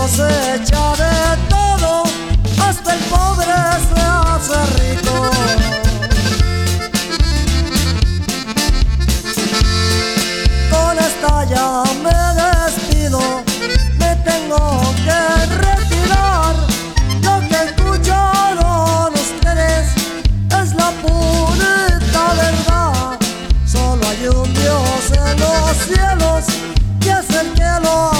cosecha de todo, hasta el pobre se hace rico. Con esta ya me despido, me tengo que retirar. Lo que escucharon ustedes es la purita verdad. Solo hay un Dios en los cielos y es el que lo